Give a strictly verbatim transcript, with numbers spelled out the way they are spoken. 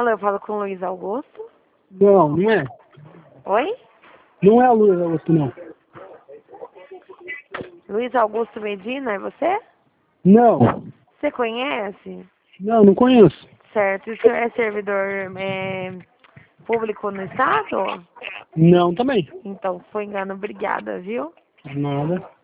Alô, eu falo com o Luiz Augusto? Não, não é. Oi? Não é a Luiz Augusto, não. Luiz Augusto Medina, é você? Não. Você conhece? Não, não conheço. Certo. E o senhor é servidor é, público no estado? Não, também. Então, foi engano. Obrigada, viu? Nada.